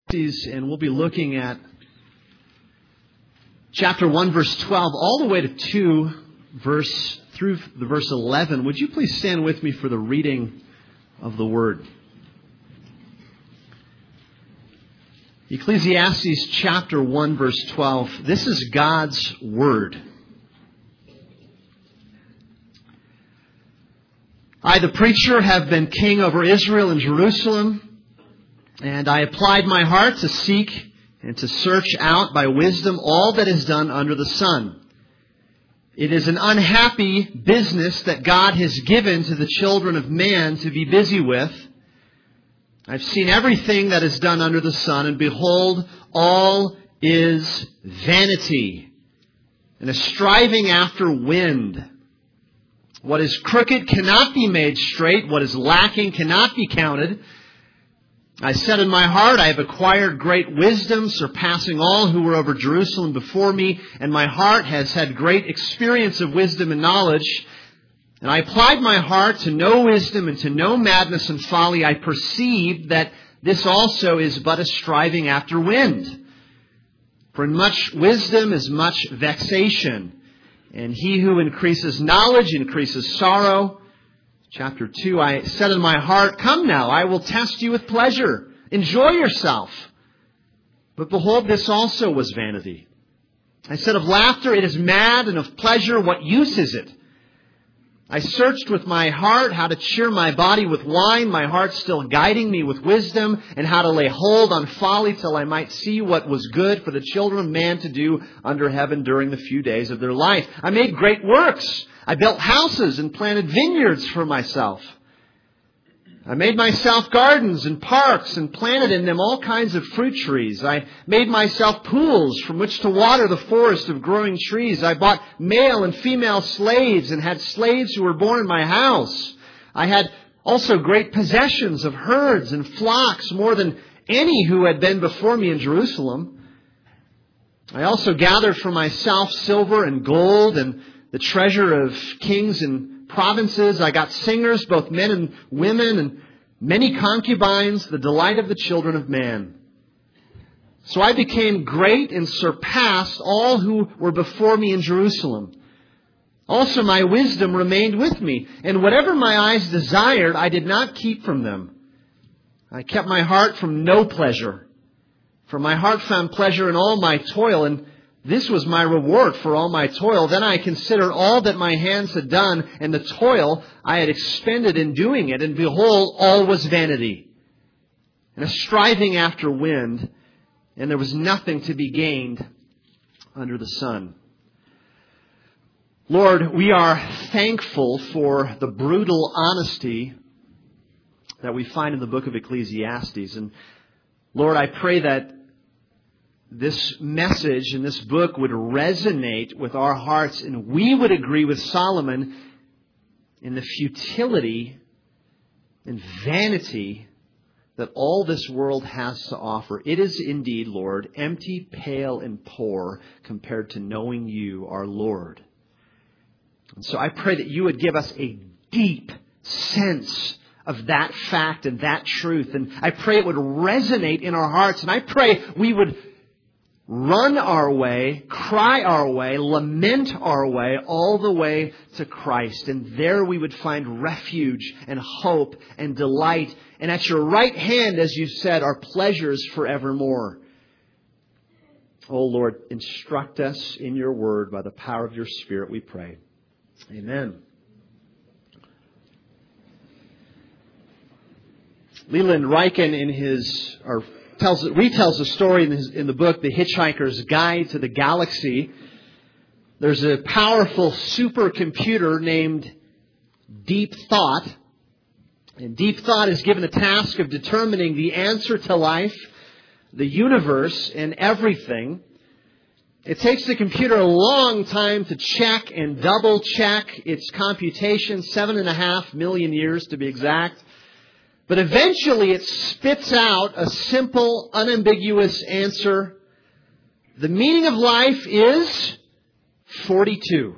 And we'll be looking at chapter 1, verse 12, all the way to 2, through the verse 11. Would you please stand with me for the reading of the Word? Ecclesiastes chapter 1, verse 12. This is God's Word. I, the preacher, have been king over Israel and Jerusalem. And I applied my heart to seek and to search out by wisdom all that is done under the sun. It is an unhappy business that God has given to the children of man to be busy with. I've seen everything that is done under the sun, and behold, all is vanity and a striving after wind. What is crooked cannot be made straight. What is lacking cannot be counted. I said in my heart, I have acquired great wisdom, surpassing all who were over Jerusalem before me, and my heart has had great experience of wisdom and knowledge. And I applied my heart to know wisdom and to know madness and folly. I perceived that this also is but a striving after wind. For in much wisdom is much vexation, and he who increases knowledge increases sorrow. Chapter 2, I said in my heart, come now, I will test you with pleasure. Enjoy yourself. But behold, this also was vanity. I said of laughter, it is mad, and of pleasure, what use is it? I searched with my heart how to cheer my body with wine, my heart still guiding me with wisdom, and how to lay hold on folly till I might see what was good for the children of man to do under heaven during the few days of their life. I made great works. I built houses and planted vineyards for myself. I made myself gardens and parks and planted in them all kinds of fruit trees. I made myself pools from which to water the forest of growing trees. I bought male and female slaves and had slaves who were born in my house. I had also great possessions of herds and flocks, more than any who had been before me in Jerusalem. I also gathered for myself silver and gold and the treasure of kings and provinces. I got singers, both men and women, and many concubines, the delight of the children of man. So I became great and surpassed all who were before me in Jerusalem. Also my wisdom remained with me, and whatever my eyes desired, I did not keep from them. I kept my heart from no pleasure, for my heart found pleasure in all my toil, and this was my reward for all my toil. Then I considered all that my hands had done and the toil I had expended in doing it. And behold, all was vanity and a striving after wind. And there was nothing to be gained under the sun. Lord, we are thankful for the brutal honesty that we find in the book of Ecclesiastes. And Lord, I pray that this message and this book would resonate with our hearts, and we would agree with Solomon in the futility and vanity that all this world has to offer. It is indeed, Lord, empty, pale, and poor compared to knowing you, our Lord. And so I pray that you would give us a deep sense of that fact and that truth. And I pray it would resonate in our hearts. And I pray we would run our way, cry our way, lament our way, all the way to Christ. And there we would find refuge and hope and delight. And at your right hand, as you said, are pleasures forevermore. Oh Lord, instruct us in your word by the power of your Spirit, we pray. Amen. Leland Ryken retells the story in the book, The Hitchhiker's Guide to the Galaxy. There's a powerful supercomputer named Deep Thought. And Deep Thought is given the task of determining the answer to life, the universe, and everything. It takes the computer a long time to check and double check its computation, 7.5 million years to be exact. But eventually it spits out a simple, unambiguous answer. The meaning of life is 42.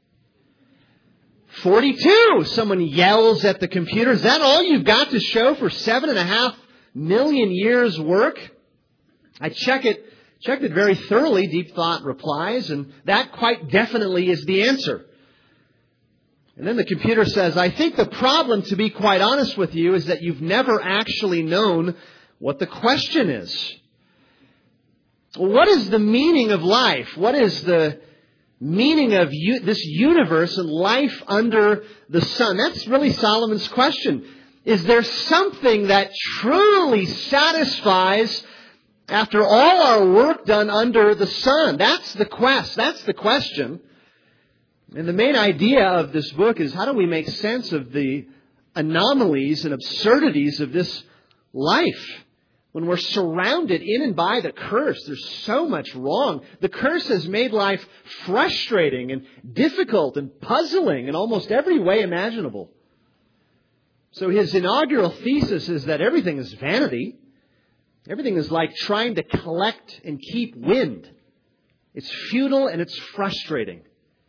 42! Someone yells at the computer. Is that all you've got to show for 7.5 million years' work? I checked it very thoroughly, Deep Thought replies, and that quite definitely is the answer. And then the computer says, I think the problem, to be quite honest with you, is that you've never actually known what the question is. What is the meaning of life? What is the meaning of this universe and life under the sun? That's really Solomon's question. Is there something that truly satisfies after all our work done under the sun? That's the quest. That's the question. And the main idea of this book is how do we make sense of the anomalies and absurdities of this life? When we're surrounded in and by the curse, there's so much wrong. The curse has made life frustrating and difficult and puzzling in almost every way imaginable. So his inaugural thesis is that everything is vanity. Everything is like trying to collect and keep wind. It's futile and it's frustrating.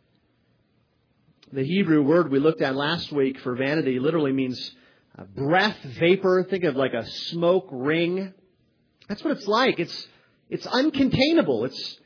The Hebrew word we looked at last week for vanity literally means breath, vapor. Think of like a smoke ring. That's what it's like. It's uncontainable. It's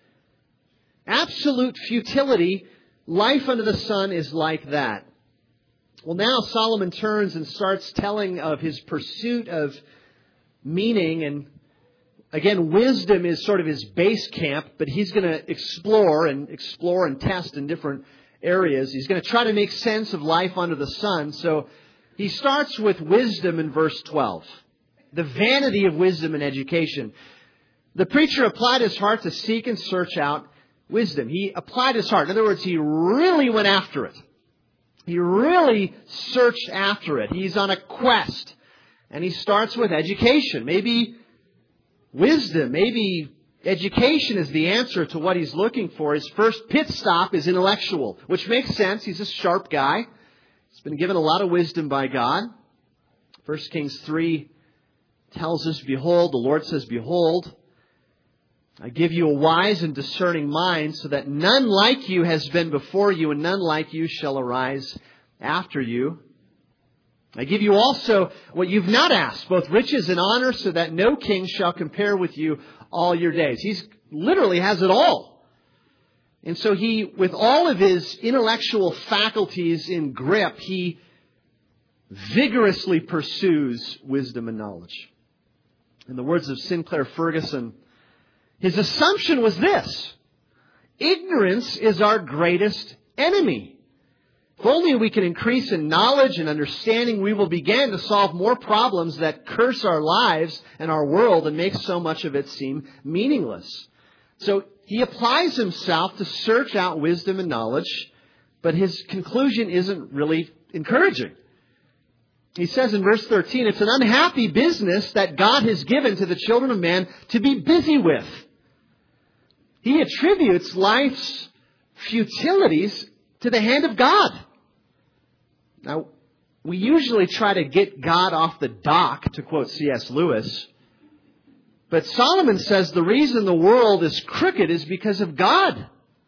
absolute futility. Life under the sun is like that. Well, now Solomon turns and starts telling of his pursuit of meaning. And again, wisdom is sort of his base camp, but he's going to explore and test in different areas. He's going to try to make sense of life under the sun. So he starts with wisdom in verse 12. The vanity of wisdom and education. The preacher applied his heart to seek and search out wisdom. He applied his heart. In other words, he really went after it. He really searched after it. He's on a quest. And he starts with education. Maybe wisdom, maybe education is the answer to what he's looking for. His first pit stop is intellectual, which makes sense. He's a sharp guy. He's been given a lot of wisdom by God. 1 Kings 3 tells us, behold, the Lord says, behold, I give you a wise and discerning mind, so that none like you has been before you, and none like you shall arise after you. I give you also what you've not asked, both riches and honor, so that no king shall compare with you all your days. He literally has it all. And so he, with all of his intellectual faculties in grip, he vigorously pursues wisdom and knowledge. In the words of Sinclair Ferguson, his assumption was this: ignorance is our greatest enemy. If only we can increase in knowledge and understanding, we will begin to solve more problems that curse our lives and our world and make so much of it seem meaningless. So he applies himself to search out wisdom and knowledge, but his conclusion isn't really encouraging. He says in verse 13, it's an unhappy business that God has given to the children of man to be busy with. He attributes life's futilities to the hand of God. Now, we usually try to get God off the dock, to quote C.S. Lewis. But Solomon says the reason the world is crooked is because of God.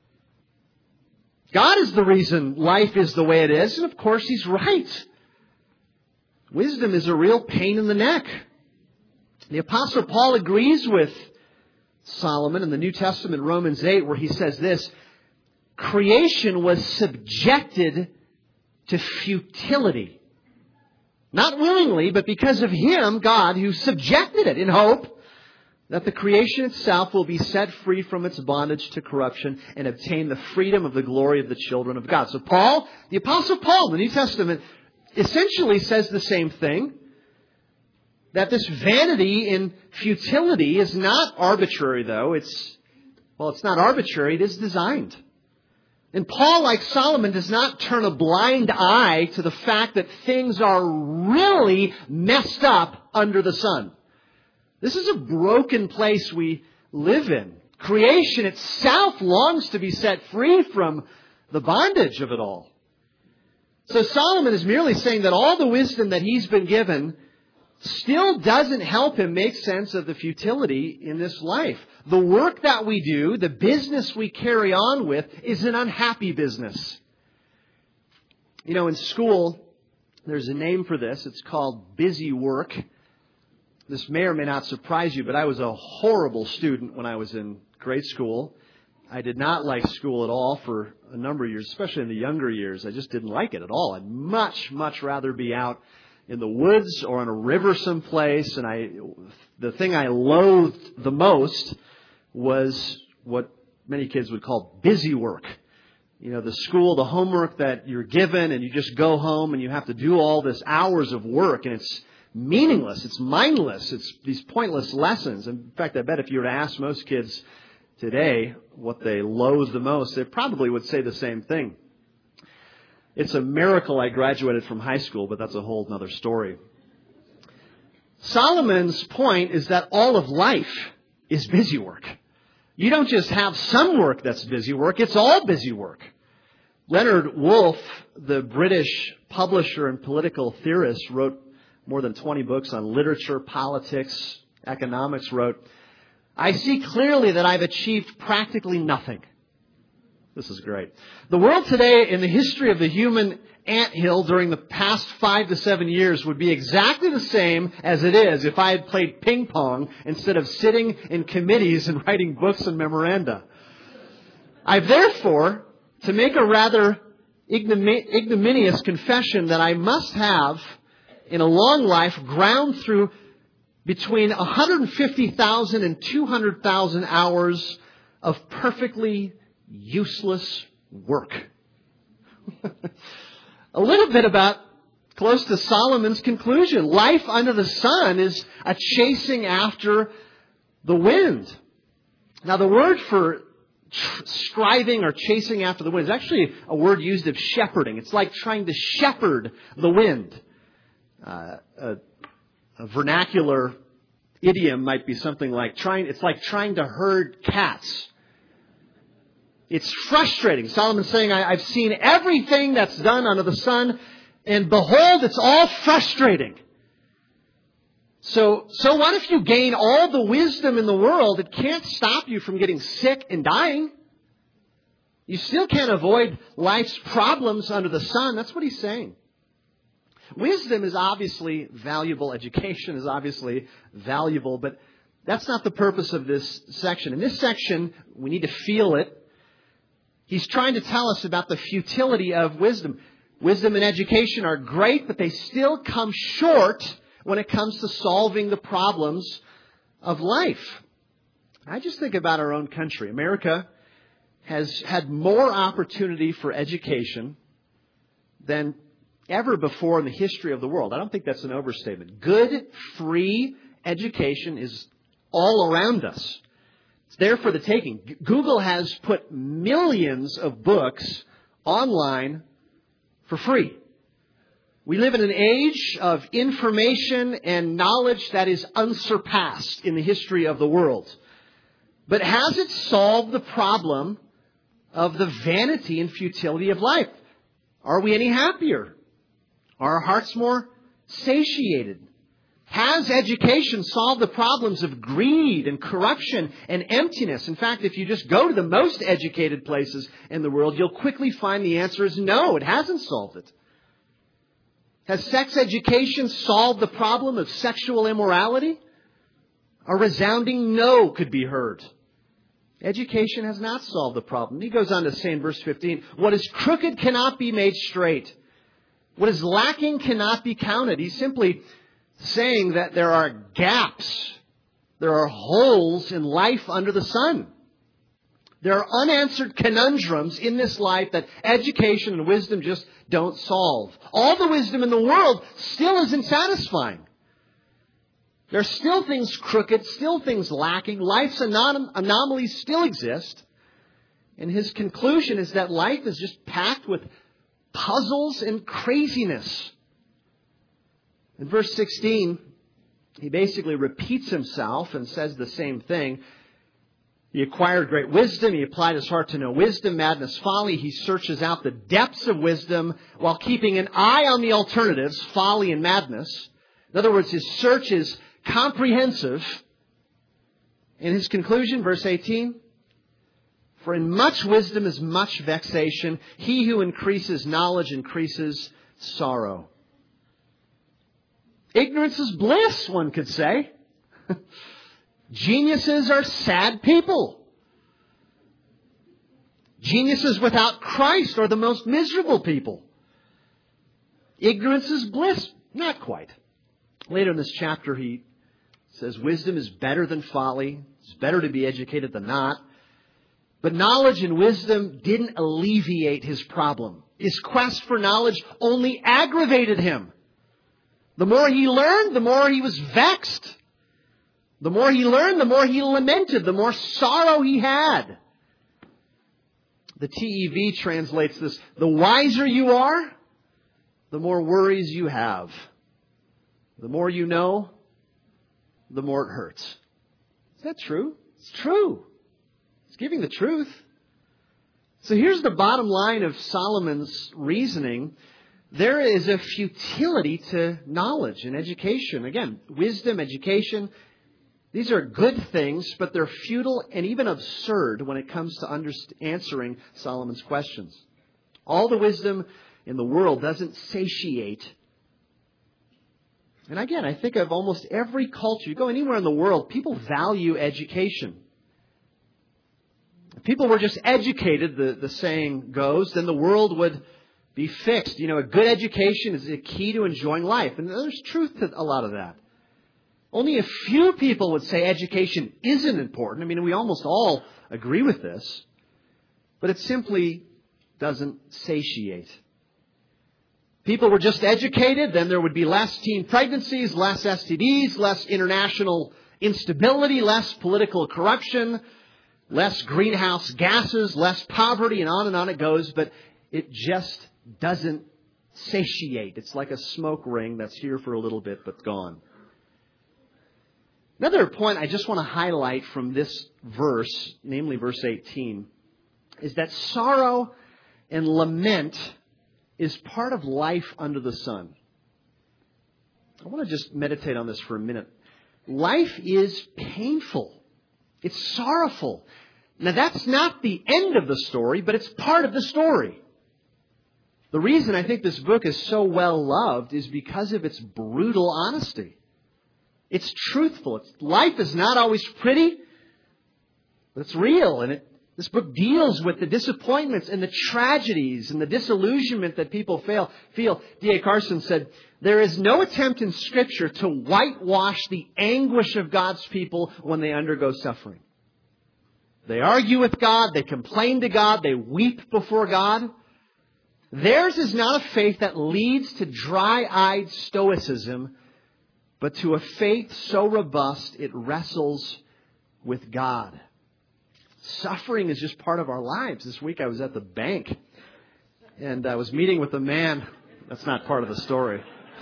God is the reason life is the way it is, and of course he's right. Wisdom is a real pain in the neck. The Apostle Paul agrees with Solomon in the New Testament, Romans 8, where he says this: creation was subjected to futility. Not willingly, but because of him, God, who subjected it in hope that the creation itself will be set free from its bondage to corruption and obtain the freedom of the glory of the children of God. So Paul, the Apostle Paul in the New Testament, essentially says the same thing. That this vanity and futility is not arbitrary, though. It's not arbitrary. It is designed. And Paul, like Solomon, does not turn a blind eye to the fact that things are really messed up under the sun. This is a broken place we live in. Creation itself longs to be set free from the bondage of it all. So Solomon is merely saying that all the wisdom that he's been given still doesn't help him make sense of the futility in this life. The work that we do, the business we carry on with, is an unhappy business. You know, in school, there's a name for this. It's called busy work. This may or may not surprise you, but I was a horrible student when I was in grade school. I did not like school at all for a number of years, especially in the younger years. I just didn't like it at all. I'd much, much rather be out in the woods or on a river someplace. And the thing I loathed the most was what many kids would call busy work. You know, the school, the homework that you're given, and you just go home and you have to do all this hours of work, and it's meaningless, it's mindless, it's these pointless lessons. In fact, I bet if you were to ask most kids today what they loathe the most, they probably would say the same thing. It's a miracle I graduated from high school, but that's a whole other story. Solomon's point is that all of life is busy work. You don't just have some work that's busy work, it's all busy work. Leonard Woolf, the British publisher and political theorist, wrote more than 20 books on literature, politics, economics, wrote, "I see clearly that I've achieved practically nothing." This is great. The world today in the history of the human anthill during the past 5 to 7 years would be exactly the same as it is if I had played ping pong instead of sitting in committees and writing books and memoranda. I've therefore, to make a rather ignominious confession that I must have in a long life, ground through between 150,000 and 200,000 hours of perfectly useless work. A little bit about close to Solomon's conclusion. Life under the sun is a chasing after the wind. Now, the word for striving or chasing after the wind is actually a word used of shepherding. It's like trying to shepherd the wind. A vernacular idiom might be something like it's like trying to herd cats. It's frustrating. Solomon's saying, I've seen everything that's done under the sun, and behold, it's all frustrating. So what if you gain all the wisdom in the world? It can't stop you from getting sick and dying. You still can't avoid life's problems under the sun. That's what he's saying. Wisdom is obviously valuable. Education is obviously valuable, but that's not the purpose of this section. In this section, we need to feel it. He's trying to tell us about the futility of wisdom. Wisdom and education are great, but they still come short when it comes to solving the problems of life. I just think about our own country. America has had more opportunity for education than ever before in the history of the world. I don't think that's an overstatement. Good, free education is all around us. It's there for the taking. Google has put millions of books online for free. We live in an age of information and knowledge that is unsurpassed in the history of the world. But has it solved the problem of the vanity and futility of life? Are we any happier? Are our hearts more satiated? Has education solved the problems of greed and corruption and emptiness? In fact, if you just go to the most educated places in the world, you'll quickly find the answer is no, it hasn't solved it. Has sex education solved the problem of sexual immorality? A resounding no could be heard. Education has not solved the problem. He goes on to say in verse 15, what is crooked cannot be made straight. What is lacking cannot be counted. He's simply saying that there are gaps, there are holes in life under the sun. There are unanswered conundrums in this life that education and wisdom just don't solve. All the wisdom in the world still isn't satisfying. There are still things crooked, still things lacking. Life's anomalies still exist. And his conclusion is that life is just packed with puzzles and craziness. In verse 16, he basically repeats himself and says the same thing. He acquired great wisdom. He applied his heart to know wisdom, madness, folly. He searches out the depths of wisdom while keeping an eye on the alternatives, folly and madness. In other words, his search is comprehensive. In his conclusion, verse 18, for in much wisdom is much vexation. He who increases knowledge increases sorrow. Ignorance is bliss, one could say. Geniuses are sad people. Geniuses without Christ are the most miserable people. Ignorance is bliss. Not quite. Later in this chapter, he says wisdom is better than folly. It's better to be educated than not. But knowledge and wisdom didn't alleviate his problem. His quest for knowledge only aggravated him. The more he learned, the more he was vexed. The more he learned, the more he lamented, the more sorrow he had. The TEV translates this: the wiser you are, the more worries you have. The more you know, the more it hurts. Is that true? It's true. It's giving the truth. So here's the bottom line of Solomon's reasoning. There is a futility to knowledge and education. Again, wisdom, education, these are good things, but they're futile and even absurd when it comes to answering Solomon's questions. All the wisdom in the world doesn't satiate. And again, I think of almost every culture. You go anywhere in the world, people value education. If people were just educated, the saying goes, then the world would be fixed. You know, a good education is a key to enjoying life. And there's truth to a lot of that. Only a few people would say education isn't important. I mean, we almost all agree with this. But it simply doesn't satiate. People were just educated, then there would be less teen pregnancies, less STDs, less international instability, less political corruption, less greenhouse gases, less poverty, and on it goes. But it just doesn't satiate. It's like a smoke ring that's here for a little bit but gone. Another point I just want to highlight from this verse, namely verse 18, is that sorrow and lament is part of life under the sun. I want to just meditate on this for a minute. Life is painful. It's sorrowful. Now, that's not the end of the story, but it's part of the story. The reason I think this book is so well loved is because of its brutal honesty. It's truthful. Life is not always pretty, but it's real. And this book deals with the disappointments and the tragedies and the disillusionment that people feel. D.A. Carson said, there is no attempt in Scripture to whitewash the anguish of God's people when they undergo suffering. They argue with God. They complain to God. They weep before God. Theirs is not a faith that leads to dry-eyed stoicism, but to a faith so robust it wrestles with God. Suffering is just part of our lives. This week I was at the bank and I was meeting with a man. That's not part of the story.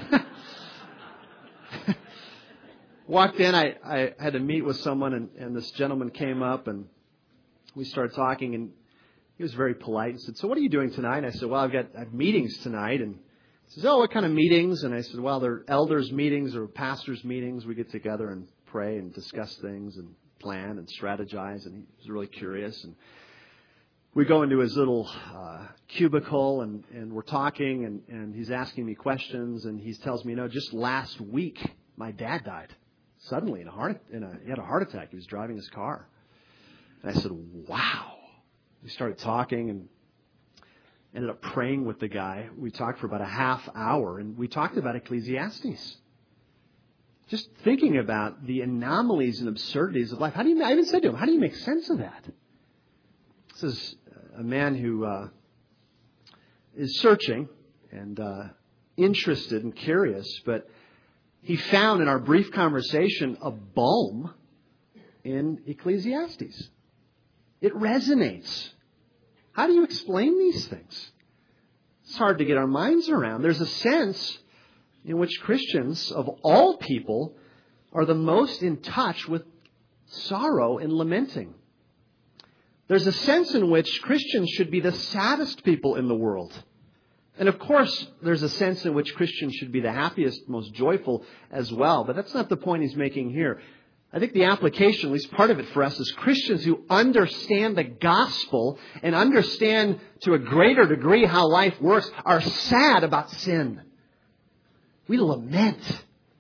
Walked in, I had to meet with someone and this gentleman came up and we started talking and he was very polite and said, so what are you doing tonight? And I said, well, I have meetings tonight. And he says, oh, what kind of meetings? And I said, well, they're elders meetings or pastors meetings. We get together and pray and discuss things and plan and strategize. And he was really curious. And we go into his little cubicle and we're talking and he's asking me questions. And he tells me, just last week, my dad died suddenly he had a heart attack. He was driving his car. And I said, wow. We started talking and ended up praying with the guy. We talked for about a half hour and we talked about Ecclesiastes. Just thinking about the anomalies and absurdities of life. I even said to him, how do you make sense of that? This is a man who is searching and interested and curious, but he found in our brief conversation a balm in Ecclesiastes. It resonates. How do you explain these things? It's hard to get our minds around. There's a sense in which Christians of all people are the most in touch with sorrow and lamenting. There's a sense in which Christians should be the saddest people in the world. And of course, there's a sense in which Christians should be the happiest, most joyful as well. But that's not the point he's making here. I think the application, at least part of it for us, is Christians who understand the gospel and understand to a greater degree how life works are sad about sin. We lament.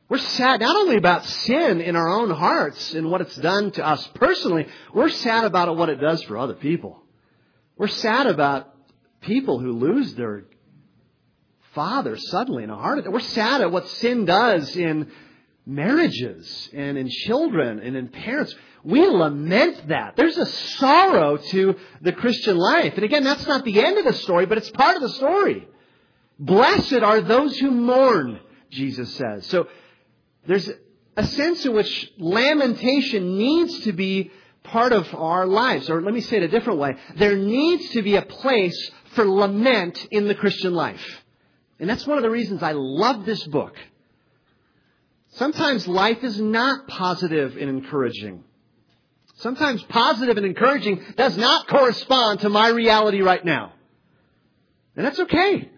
We're sad not only about sin in our own hearts and what it's done to us personally, we're sad about what it does for other people. We're sad about people who lose their father suddenly in a heart attack. We're sad at what sin does in marriages and in children and in parents. We lament that. There's a sorrow to the Christian life. And again, that's not the end of the story, but it's part of the story. Blessed are those who mourn, Jesus says. So there's a sense in which lamentation needs to be part of our lives. Or let me say it a different way. There needs to be a place for lament in the Christian life. And that's one of the reasons I love this book. Sometimes life is not positive and encouraging. Sometimes positive and encouraging does not correspond to my reality right now. And that's okay.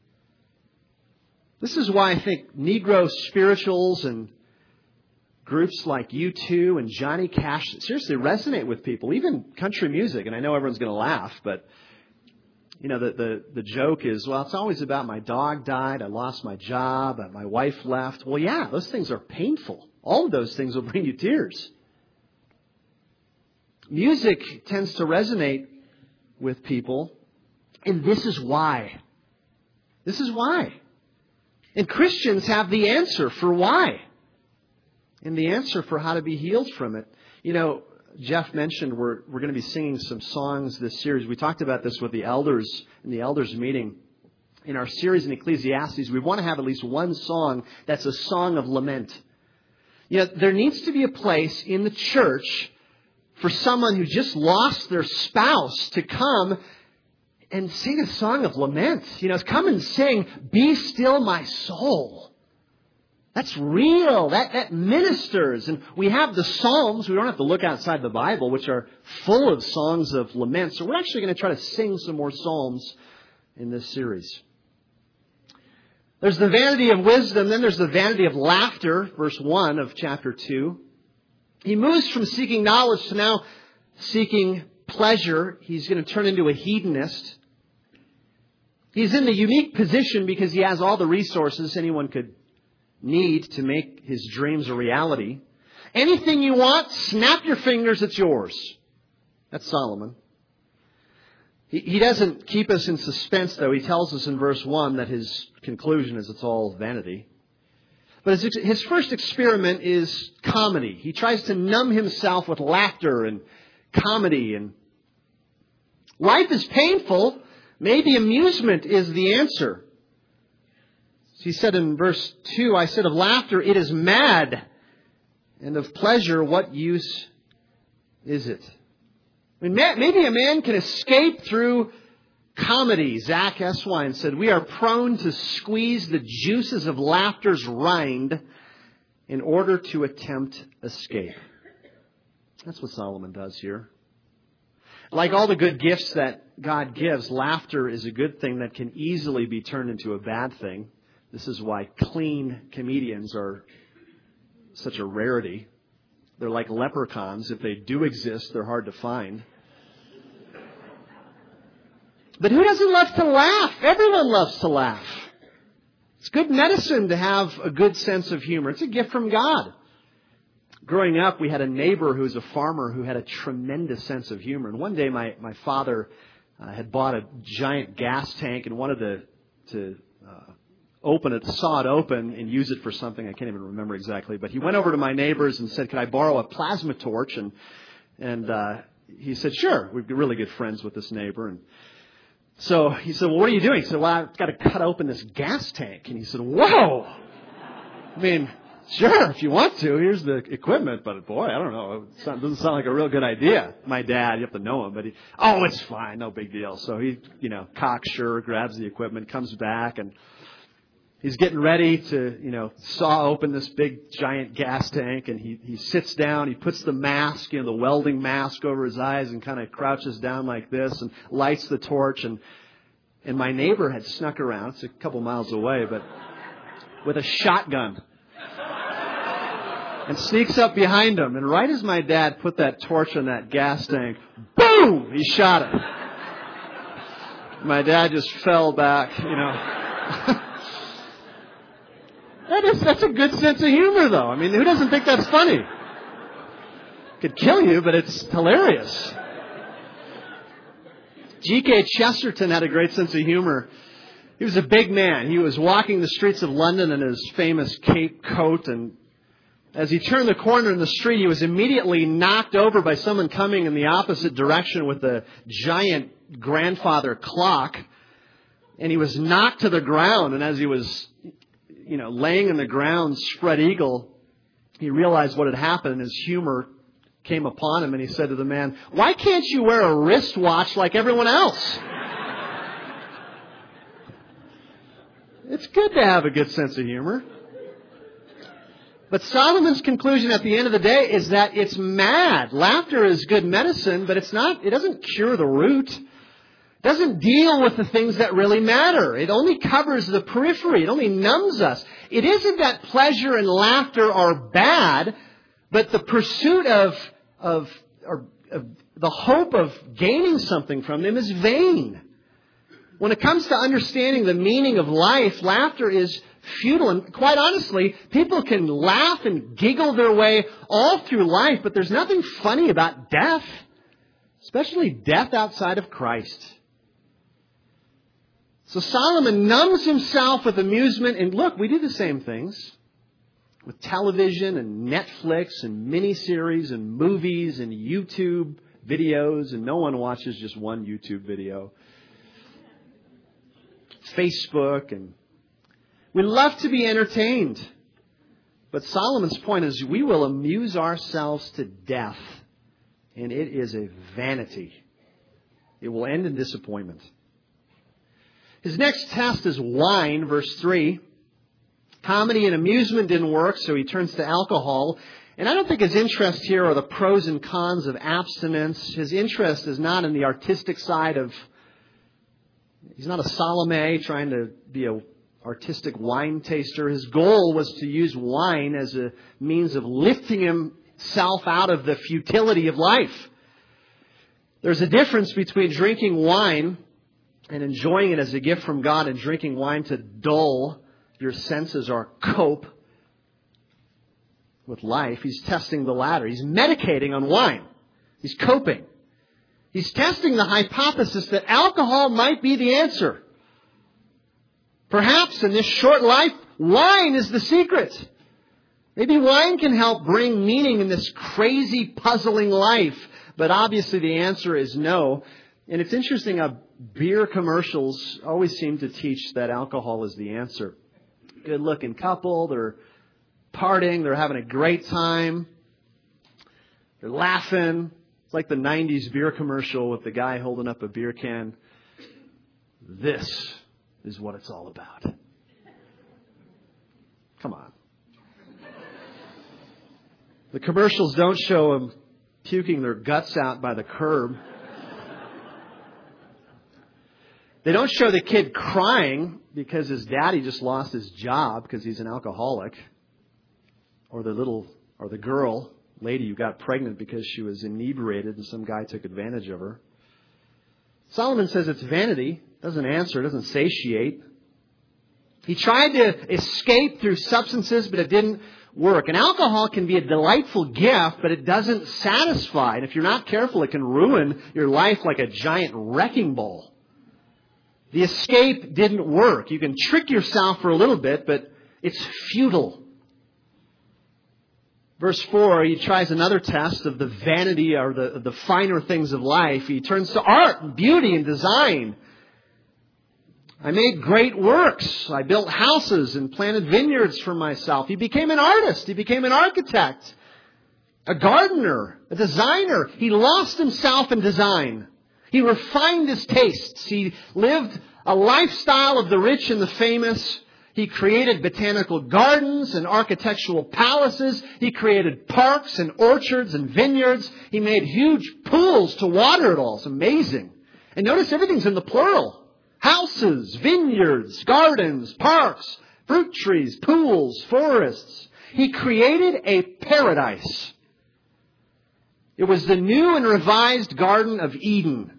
This is why I think Negro spirituals and groups like U2 and Johnny Cash seriously resonate with people, even country music. And I know everyone's going to laugh, but you know, the joke is, well, it's always about my dog died, I lost my job, my wife left. Well, yeah, those things are painful. All of those things will bring you tears. Music tends to resonate with people, and this is why. This is why. And Christians have the answer for why. And the answer for how to be healed from it. You know, Jeff mentioned we're going to be singing some songs this series. We talked about this with the elders in the elders meeting. In our series in Ecclesiastes, we want to have at least one song that's a song of lament. You know, there needs to be a place in the church for someone who just lost their spouse to come and sing a song of lament. You know, come and sing, "Be Still My Soul." That's real. That ministers. And we have the Psalms. We don't have to look outside the Bible, which are full of songs of lament. So we're actually going to try to sing some more Psalms in this series. There's the vanity of wisdom. Then there's the vanity of laughter, verse 1 of chapter 2. He moves from seeking knowledge to now seeking pleasure. He's going to turn into a hedonist. He's in the unique position because he has all the resources anyone could need to make his dreams a reality. Anything you want, snap your fingers, it's yours. That's Solomon. He doesn't keep us in suspense, though. He tells us in verse 1 that his conclusion is it's all vanity. But his first experiment is comedy. He tries to numb himself with laughter and comedy. And life is painful. Maybe amusement is the answer. He said in verse 2, I said of laughter, it is mad. And of pleasure, what use is it? I mean, maybe a man can escape through comedy. Zach Eswine said, we are prone to squeeze the juices of laughter's rind in order to attempt escape. That's what Solomon does here. Like all the good gifts that God gives, laughter is a good thing that can easily be turned into a bad thing. This is why clean comedians are such a rarity. They're like leprechauns. If they do exist, they're hard to find. But who doesn't love to laugh? Everyone loves to laugh. It's good medicine to have a good sense of humor. It's a gift from God. Growing up, we had a neighbor who was a farmer who had a tremendous sense of humor. And one day my father had bought a giant gas tank and wanted to open it, saw it open and use it for something. I can't even remember exactly. But he went over to my neighbors and said, could I borrow a plasma torch? And he said, sure. We'd be really good friends with this neighbor. And so he said, well, what are you doing? He said, well, I've got to cut open this gas tank. And he said, whoa. I mean, sure, if you want to. Here's the equipment. But boy, I don't know. It doesn't sound like a real good idea. My dad, you have to know him. But it's fine. No big deal. So he, cocksure, grabs the equipment, comes back, and he's getting ready to, saw open this big giant gas tank, and he sits down, he puts the mask, the welding mask over his eyes and kind of crouches down like this and lights the torch. And my neighbor had snuck around, it's a couple miles away, but with a shotgun and sneaks up behind him. And right as my dad put that torch on that gas tank, boom, he shot it. My dad just fell back, That's a good sense of humor, though. I mean, who doesn't think that's funny? Could kill you, but it's hilarious. G.K. Chesterton had a great sense of humor. He was a big man. He was walking the streets of London in his famous cape coat, and as he turned the corner in the street, he was immediately knocked over by someone coming in the opposite direction with a giant grandfather clock, and he was knocked to the ground. And as he was, laying in the ground, spread eagle, he realized what had happened, and his humor came upon him, and he said to the man, "Why can't you wear a wristwatch like everyone else?" It's good to have a good sense of humor. But Solomon's conclusion at the end of the day is that it's mad. Laughter is good medicine, but it doesn't cure the root. It doesn't deal with the things that really matter. It only covers the periphery. It only numbs us. It isn't that pleasure and laughter are bad, but the pursuit of the hope of gaining something from them is vain. When it comes to understanding the meaning of life, laughter is futile. And quite honestly, people can laugh and giggle their way all through life, but there's nothing funny about death, especially death outside of Christ. So Solomon numbs himself with amusement, and look, we do the same things with television and Netflix and miniseries and movies and YouTube videos, and no one watches just one YouTube video. Facebook, and we love to be entertained. But Solomon's point is we will amuse ourselves to death, and it is a vanity. It will end in disappointment. His next test is wine, verse 3. Comedy and amusement didn't work, so he turns to alcohol. And I don't think his interest here are the pros and cons of abstinence. His interest is not in the artistic side of... He's not a Salome trying to be an artistic wine taster. His goal was to use wine as a means of lifting himself out of the futility of life. There's a difference between drinking wine and enjoying it as a gift from God and drinking wine to dull your senses or cope with life. He's testing the latter. He's medicating on wine. He's coping. He's testing the hypothesis that alcohol might be the answer. Perhaps in this short life, wine is the secret. Maybe wine can help bring meaning in this crazy, puzzling life. But obviously the answer is no. And it's interesting how beer commercials always seem to teach that alcohol is the answer. Good-looking couple, they're partying, they're having a great time, they're laughing. It's like the 90s beer commercial with the guy holding up a beer can. This is what it's all about. Come on. The commercials don't show them puking their guts out by the curb. They don't show the kid crying because his daddy just lost his job because he's an alcoholic. Or the girl, lady who got pregnant because she was inebriated and some guy took advantage of her. Solomon says it's vanity. Doesn't answer, doesn't satiate. He tried to escape through substances, but it didn't work. And alcohol can be a delightful gift, but it doesn't satisfy. And if you're not careful, it can ruin your life like a giant wrecking ball. The escape didn't work. You can trick yourself for a little bit, but it's futile. Verse 4, he tries another test of the vanity or the finer things of life. He turns to art and beauty and design. I made great works. I built houses and planted vineyards for myself. He became an artist. He became an architect, a gardener, a designer. He lost himself in design. He refined his tastes. He lived a lifestyle of the rich and the famous. He created botanical gardens and architectural palaces. He created parks and orchards and vineyards. He made huge pools to water it all. It's amazing. And notice everything's in the plural. Houses, vineyards, gardens, parks, fruit trees, pools, forests. He created a paradise. It was the new and revised Garden of Eden.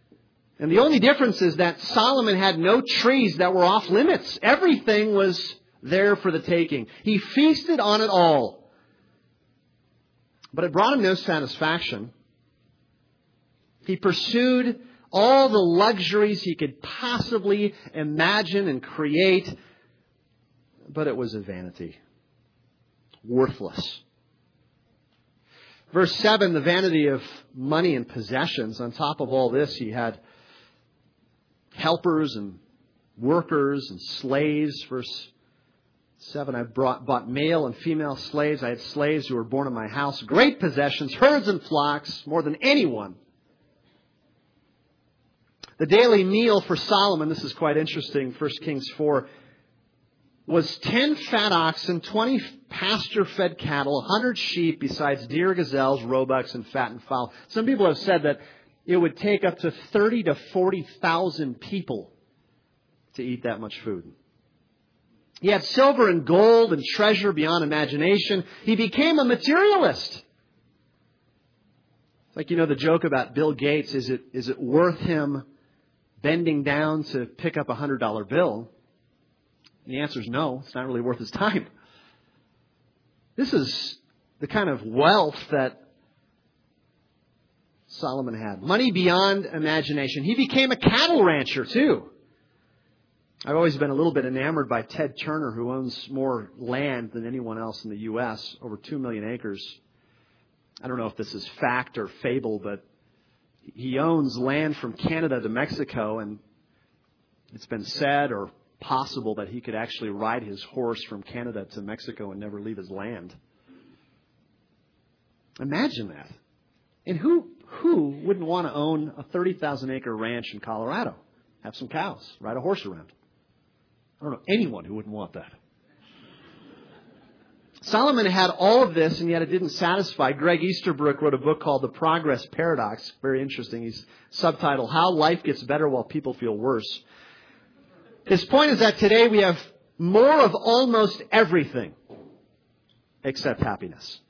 And the only difference is that Solomon had no trees that were off limits. Everything was there for the taking. He feasted on it all. But it brought him no satisfaction. He pursued all the luxuries he could possibly imagine and create, but it was a vanity. Worthless. Verse 7, the vanity of money and possessions. On top of all this, he had helpers and workers and slaves. Verse 7, I bought male and female slaves. I had slaves who were born in my house. Great possessions, herds and flocks, more than anyone. The daily meal for Solomon, this is quite interesting, 1 Kings 4, was 10 fat oxen, 20 pasture-fed cattle, 100 sheep, besides deer, gazelles, roebucks, and fattened fowl. Some people have said that it would take up to 30 to 40,000 people to eat that much food. He had silver and gold and treasure beyond imagination. He became a materialist. It's like, the joke about Bill Gates, is it worth him bending down to pick up a $100 bill? And the answer is no. It's not really worth his time. This is the kind of wealth that Solomon had. Money beyond imagination. He became a cattle rancher too. I've always been a little bit enamored by Ted Turner, who owns more land than anyone else in the U.S., over 2 million acres. I don't know if this is fact or fable, but he owns land from Canada to Mexico, and it's been said or possible that he could actually ride his horse from Canada to Mexico and never leave his land. Imagine that. And who wouldn't want to own a 30,000 acre ranch in Colorado? Have some cows, ride a horse around. I don't know anyone who wouldn't want that. Solomon had all of this, and yet it didn't satisfy. Greg Easterbrook wrote a book called The Progress Paradox. Very interesting. He's subtitled, How Life Gets Better While People Feel Worse. His point is that today we have more of almost everything except happiness.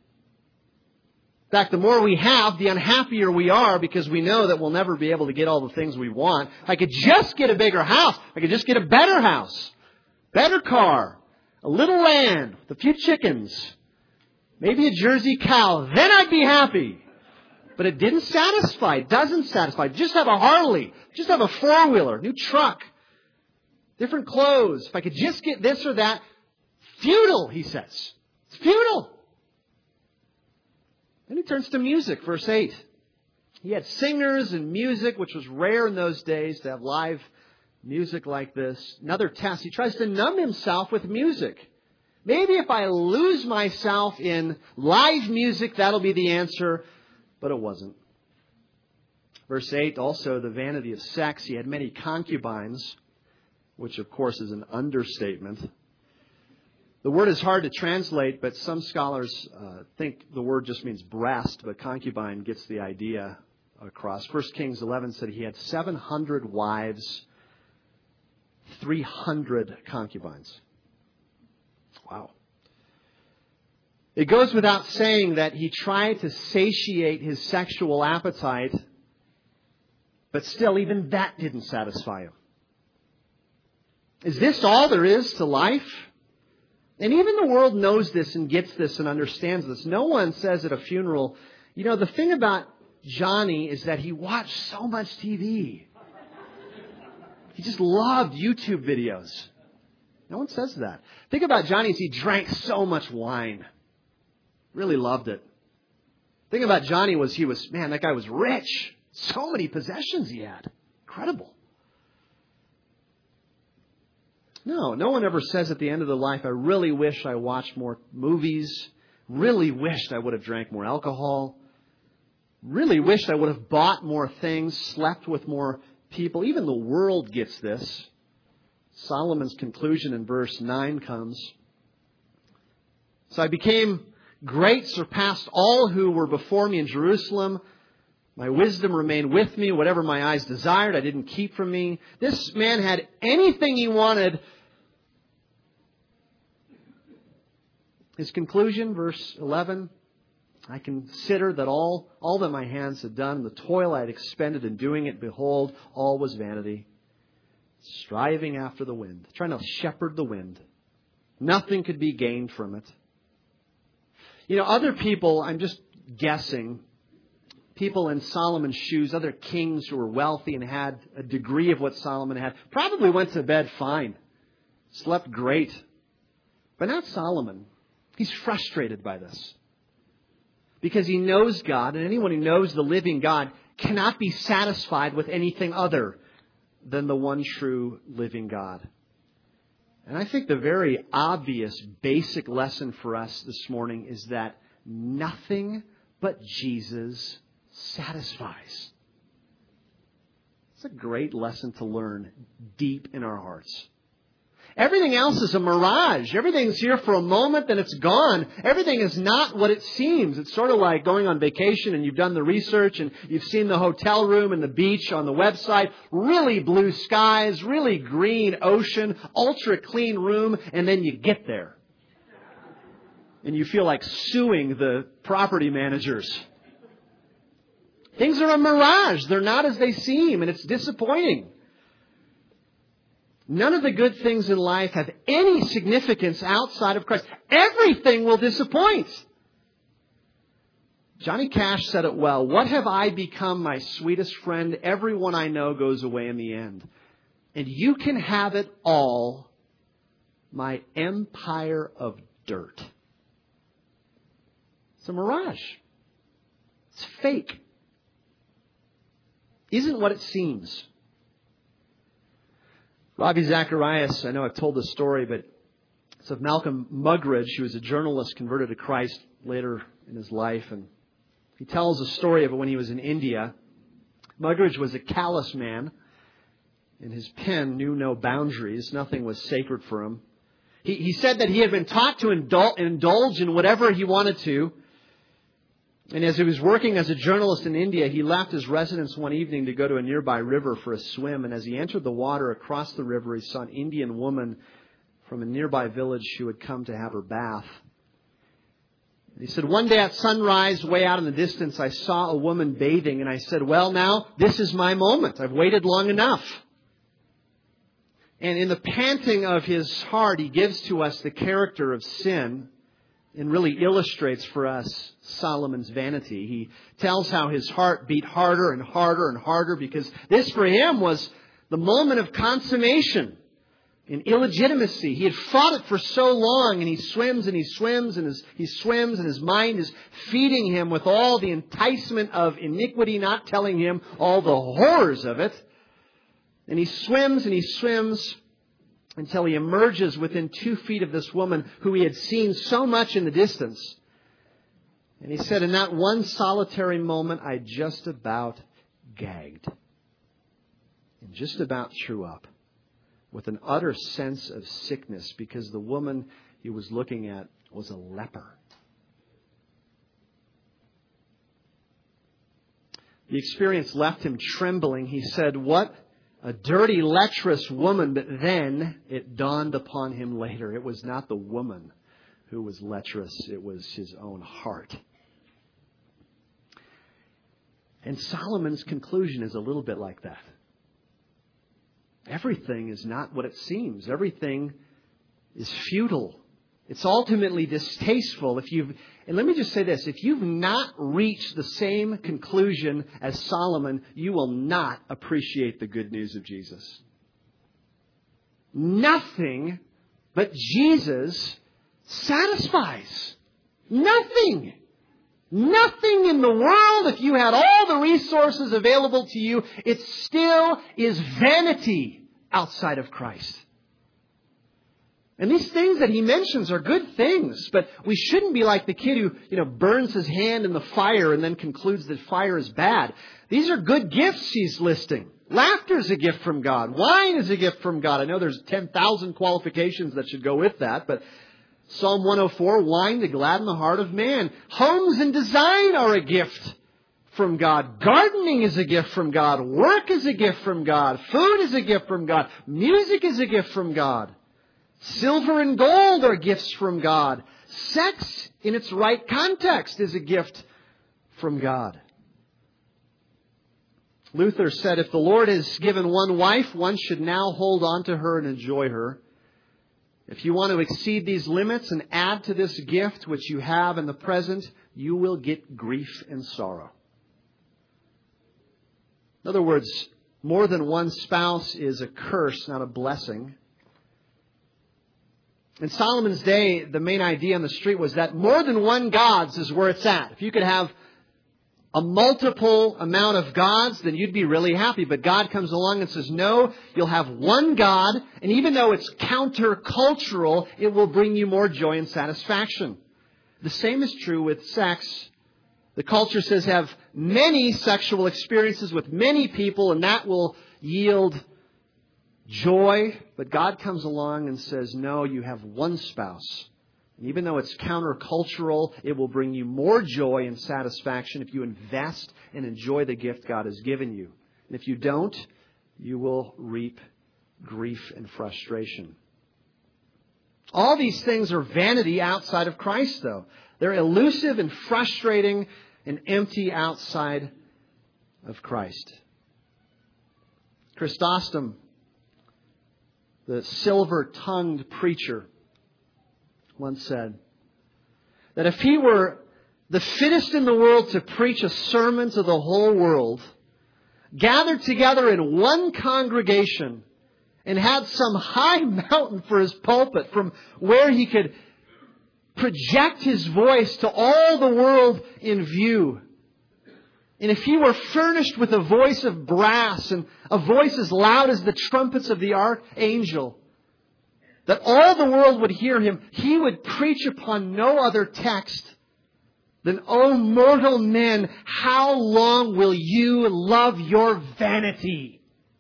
In fact, the more we have, the unhappier we are, because we know that we'll never be able to get all the things we want. I could just get a bigger house. I could just get a better house, better car, a little land with a few chickens, maybe a Jersey cow. Then I'd be happy. But it didn't satisfy. It doesn't satisfy. Just have a Harley. Just have a four-wheeler, new truck, different clothes. If I could just get this or that. Futile, he says. It's futile. Then he turns to music, verse 8. He had singers and music, which was rare in those days to have live music like this. Another test. He tries to numb himself with music. Maybe if I lose myself in live music, that'll be the answer. But it wasn't. Verse 8, also the vanity of sex. He had many concubines, which of course is an understatement. The word is hard to translate, but some scholars think the word just means breast, but concubine gets the idea across. 1 Kings 11 said he had 700 wives, 300 concubines. Wow. It goes without saying that he tried to satiate his sexual appetite, but still even that didn't satisfy him. Is this all there is to life? And even the world knows this and gets this and understands this. No one says at a funeral, the thing about Johnny is that he watched so much TV. He just loved YouTube videos. No one says that. Think about Johnny as he drank so much wine. Really loved it. Thing about Johnny was that guy was rich. So many possessions he had. Incredible. No one ever says at the end of their life, I really wish I watched more movies. Really wished I would have drank more alcohol. Really wished I would have bought more things, slept with more people. Even the world gets this. Solomon's conclusion in verse 9 comes. So I became great, surpassed all who were before me in Jerusalem. My wisdom remained with me. Whatever my eyes desired, I didn't keep from me. This man had anything he wanted. His conclusion, verse 11, I consider that all that my hands had done, the toil I had expended in doing it, behold, all was vanity. Striving after the wind, trying to shepherd the wind. Nothing could be gained from it. You know, other people, I'm just guessing, people in Solomon's shoes, other kings who were wealthy and had a degree of what Solomon had, probably went to bed fine, slept great. But not Solomon. He's frustrated by this. Because he knows God, and anyone who knows the living God cannot be satisfied with anything other than the one true living God. And I think the very obvious, basic lesson for us this morning is that nothing but Jesus satisfies. It's a great lesson to learn deep in our hearts. Everything else is a mirage. Everything's here for a moment, then it's gone. Everything is not what it seems. It's sort of like going on vacation and you've done the research and you've seen the hotel room and the beach on the website. Really blue skies, really green ocean, ultra clean room, and then you get there. And you feel like suing the property managers. Things are a mirage. They're not as they seem, and it's disappointing. None of the good things in life have any significance outside of Christ. Everything will disappoint. Johnny Cash said it well. What have I become, my sweetest friend? Everyone I know goes away in the end. And you can have it all, my empire of dirt. It's a mirage. It's fake. Isn't what it seems. Ravi Zacharias, I know I've told this story, but it's of Malcolm Muggeridge, who was a journalist converted to Christ later in his life. And he tells a story of when he was in India. Muggeridge was a callous man, and his pen knew no boundaries. Nothing was sacred for him. He said that he had been taught to indulge in whatever he wanted to. And as he was working as a journalist in India, he left his residence one evening to go to a nearby river for a swim. And as he entered the water across the river, he saw an Indian woman from a nearby village who had come to have her bath. He said, one day at sunrise, way out in the distance, I saw a woman bathing. And I said, well, now, this is my moment. I've waited long enough. And in the panting of his heart, he gives to us the character of sin and really illustrates for us Solomon's vanity. He tells how his heart beat harder and harder and harder because this for him was the moment of consummation and illegitimacy. He had fought it for so long, and he swims and he swims and he swims, and his mind is feeding him with all the enticement of iniquity, not telling him all the horrors of it. And he swims until he emerges within 2 feet of this woman who he had seen so much in the distance. And he said, in that one solitary moment, I just about gagged and just about threw up with an utter sense of sickness because the woman he was looking at was a leper. The experience left him trembling. He said, what a dirty, lecherous woman. But then it dawned upon him later. It was not the woman who was lecherous. It was his own heart. And Solomon's conclusion is a little bit like that. Everything is not what it seems. Everything is futile. It's ultimately distasteful. And let me just say this, if you've not reached the same conclusion as Solomon, you will not appreciate the good news of Jesus. Nothing but Jesus satisfies. Nothing. Nothing in the world, if you had all the resources available to you, it still is vanity outside of Christ. And these things that he mentions are good things, but we shouldn't be like the kid who, burns his hand in the fire and then concludes that fire is bad. These are good gifts he's listing. Laughter is a gift from God. Wine is a gift from God. I know there's 10,000 qualifications that should go with that, but Psalm 104, wine to gladden the heart of man. Homes and design are a gift from God. Gardening is a gift from God. Work is a gift from God. Food is a gift from God. Music is a gift from God. Silver and gold are gifts from God. Sex, in its right context, is a gift from God. Luther said, if the Lord has given one wife, one should now hold on to her and enjoy her. If you want to exceed these limits and add to this gift which you have in the present, you will get grief and sorrow. In other words, more than one spouse is a curse, not a blessing. In Solomon's day, the main idea on the street was that more than one gods is where it's at. If you could have a multiple amount of gods, then you'd be really happy. But God comes along and says, no, you'll have one God, and even though it's countercultural, it will bring you more joy and satisfaction. The same is true with sex. The culture says have many sexual experiences with many people, and that will yield joy. But God comes along and says, no, you have one spouse. And even though it's countercultural, it will bring you more joy and satisfaction if you invest and enjoy the gift God has given you. And if you don't, you will reap grief and frustration. All these things are vanity outside of Christ, though. They're elusive and frustrating and empty outside of Christ. Chrysostom, the silver-tongued preacher, once said that if he were the fittest in the world to preach a sermon to the whole world, gathered together in one congregation and had some high mountain for his pulpit from where he could project his voice to all the world in view, and if he were furnished with a voice of brass and a voice as loud as the trumpets of the archangel, that all the world would hear him, he would preach upon no other text than, O mortal men, how long will you love your vanity?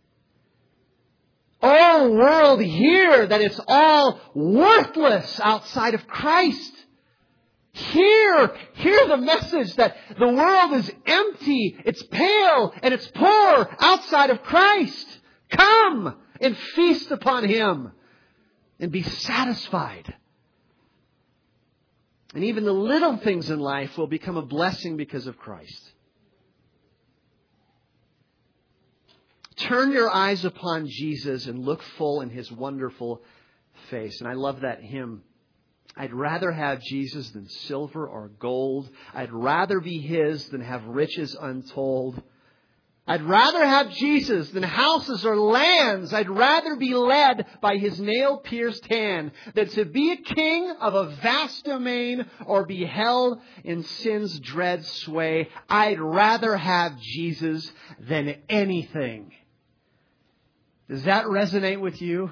O world, hear that it's all worthless outside of Christ. Hear the message that the world is empty, it's pale, and it's poor outside of Christ. Come and feast upon Him and be satisfied. And even the little things in life will become a blessing because of Christ. Turn your eyes upon Jesus and look full in His wonderful face. And I love that hymn. I'd rather have Jesus than silver or gold. I'd rather be His than have riches untold. I'd rather have Jesus than houses or lands. I'd rather be led by His nail-pierced hand than to be a king of a vast domain or be held in sin's dread sway. I'd rather have Jesus than anything. Does that resonate with you?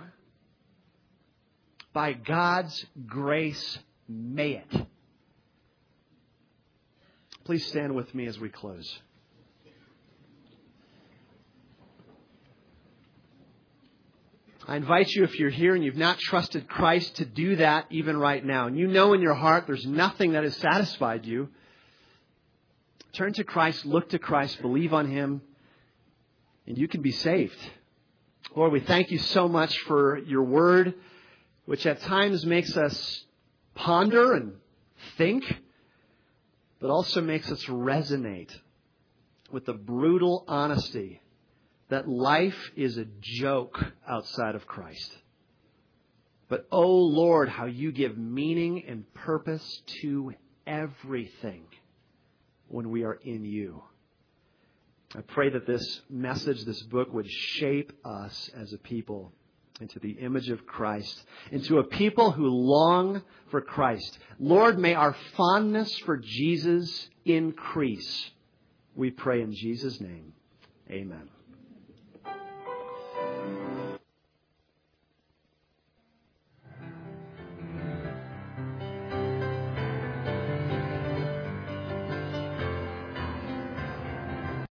By God's grace, may it. Please stand with me as we close. I invite you, if you're here and you've not trusted Christ, to do that even right now. And you know in your heart there's nothing that has satisfied you. Turn to Christ, look to Christ, believe on Him, and you can be saved. Lord, we thank You so much for Your Word, which at times makes us ponder and think, but also makes us resonate with the brutal honesty that life is a joke outside of Christ. But, oh Lord, how You give meaning and purpose to everything when we are in You. I pray that this message, this book, would shape us as a people into the image of Christ, into a people who long for Christ. Lord, may our fondness for Jesus increase. We pray in Jesus' name. Amen.